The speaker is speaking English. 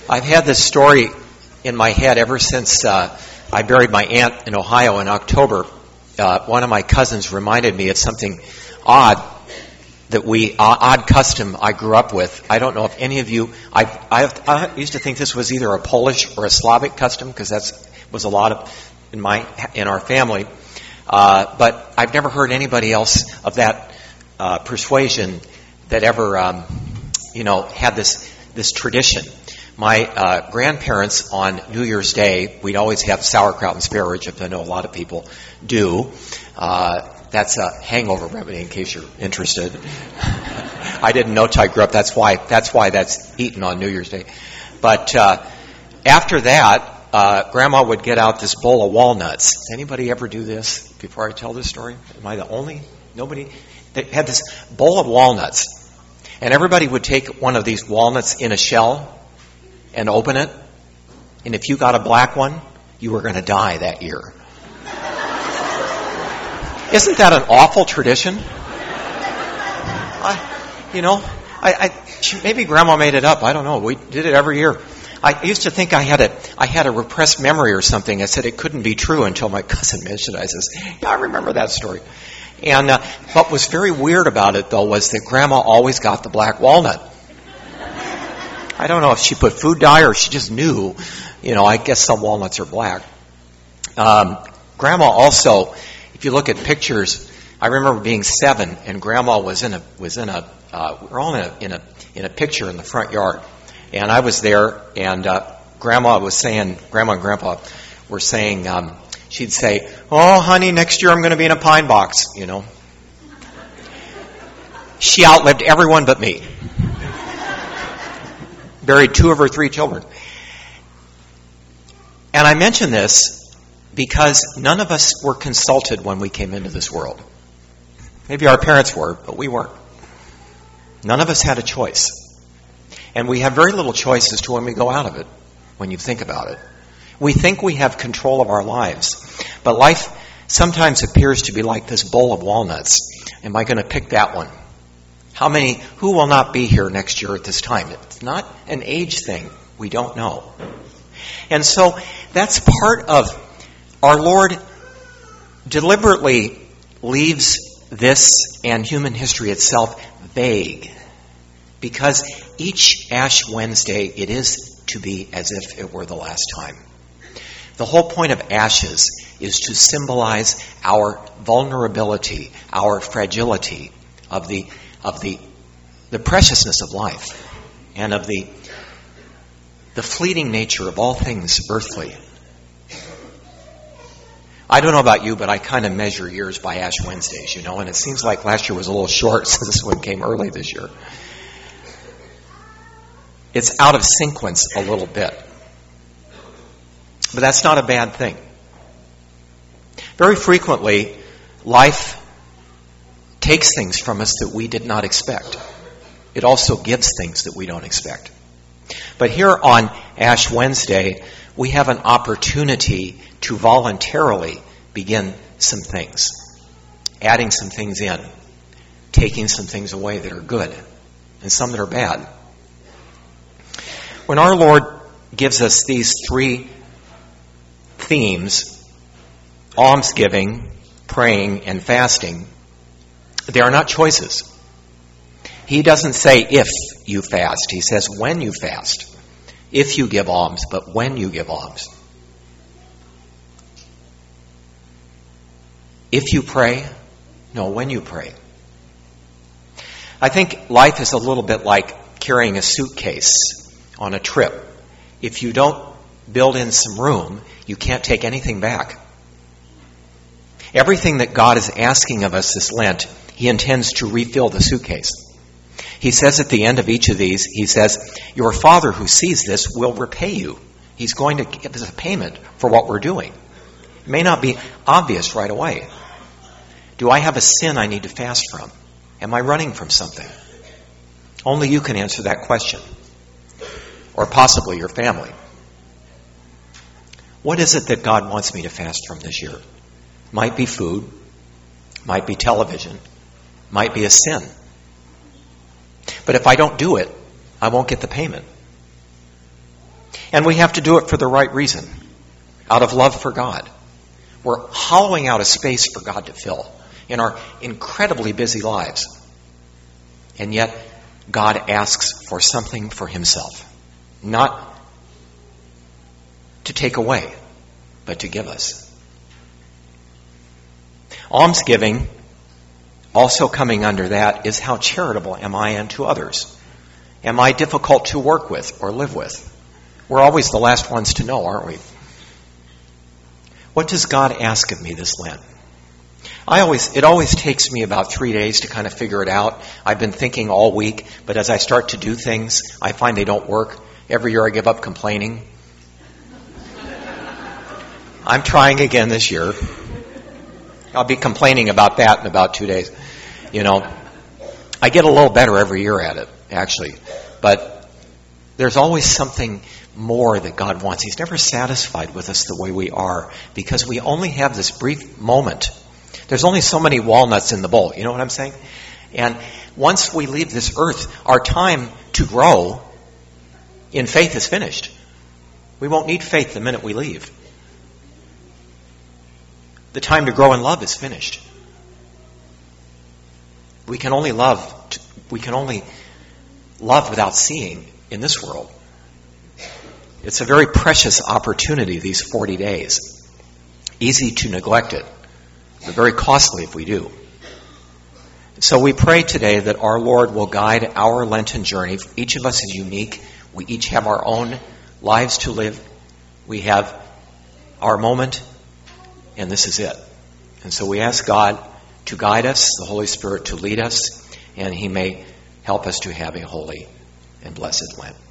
I've had this story in my head ever since I buried my aunt in Ohio in October. One of my cousins reminded me of something odd odd custom I grew up with. I don't know if any of you, I used to think this was either a Polish or a Slavic custom because that was a lot of in our family. But I've never heard anybody else of that persuasion that ever, had this tradition. My grandparents on New Year's Day, we'd always have sauerkraut and spare ribs, which I know a lot of people do. That's a hangover remedy, in case you're interested. I didn't know till I grew up. That's why that's eaten on New Year's Day. But after that, Grandma would get out this bowl of walnuts. Does anybody ever do this before I tell this story? Am I the only? Nobody? They had this bowl of walnuts. And everybody would take one of these walnuts in a shell and open it. And if you got a black one, you were going to die that year. Isn't that an awful tradition? Maybe Grandma made it up. I don't know. We did it every year. I used to think I had a repressed memory or something. I said it couldn't be true until my cousin mentioned it. I says, yeah, I remember that story. And what was very weird about it, though, was that Grandma always got the black walnut. I don't know if she put food dye or she just knew. I guess some walnuts are black. Grandma also, if you look at pictures, I remember being 7 and Grandma we're all in a picture in the front yard, and I was there, and Grandma and Grandpa were saying, she'd say, "Oh, honey, next year I'm going to be in a pine box." She outlived everyone but me. Buried 2 of her 3 children. And I mention this because none of us were consulted when we came into this world. Maybe our parents were, but we weren't. None of us had a choice. And we have very little choice as to when we go out of it, when you think about it. We think we have control of our lives. But life sometimes appears to be like this bowl of walnuts. Am I going to pick that one? Who will not be here next year at this time? It's not an age thing. We don't know. And so that's part of our Lord deliberately leaves this and human history itself vague. Because each Ash Wednesday, it is to be as if it were the last time. The whole point of ashes is to symbolize our vulnerability, our fragility of the preciousness of life and of the fleeting nature of all things earthly. I don't know about you, but I kind of measure years by Ash Wednesdays, and it seems like last year was a little short, so this one came early this year. It's out of sequence a little bit. But that's not a bad thing. Very frequently, life takes things from us that we did not expect. It also gives things that we don't expect. But here on Ash Wednesday, we have an opportunity to voluntarily begin some things, adding some things in, taking some things away that are good, and some that are bad. When our Lord gives us these 3 themes, almsgiving, praying, and fasting, they are not choices. He doesn't say if you fast. He says when you fast. If you give alms, but when you give alms. If you pray, no, when you pray. I think life is a little bit like carrying a suitcase on a trip. If you don't build in some room, you can't take anything back. Everything that God is asking of us this Lent, He intends to refill the suitcase. He says at the end of each of these, He says, your Father who sees this will repay you. He's going to give us a payment for what we're doing. It may not be obvious right away. Do I have a sin I need to fast from? Am I running from something? Only you can answer that question. Or possibly your family. What is it that God wants me to fast from this year? Might be food, might be television, might be a sin. But if I don't do it, I won't get the payment. And we have to do it for the right reason, out of love for God. We're hollowing out a space for God to fill in our incredibly busy lives. And yet, God asks for something for himself. Not to take away, but to give us. Almsgiving, also coming under that, is how charitable am I unto others? Am I difficult to work with or live with? We're always the last ones to know, aren't we? What does God ask of me this Lent? It always takes me about 3 days to kind of figure it out. I've been thinking all week, but as I start to do things, I find they don't work. Every year I give up complaining. I'm trying again this year. I'll be complaining about that in about 2 days. I get a little better every year at it, actually. But there's always something more that God wants. He's never satisfied with us the way we are, because we only have this brief moment. There's only so many walnuts in the bowl. You know what I'm saying? And once we leave this earth, our time to grow in faith is finished. We won't need faith the minute we leave. The time to grow in love is finished. We can only love without seeing in this world. It's a very precious opportunity, these 40 days. Easy to neglect it, but very costly if we do. So we pray today that our Lord will guide our Lenten journey. Each of us is unique. We each have our own lives to live. We have our moment, and this is it. And so we ask God to guide us, the Holy Spirit to lead us, and He may help us to have a holy and blessed Lent.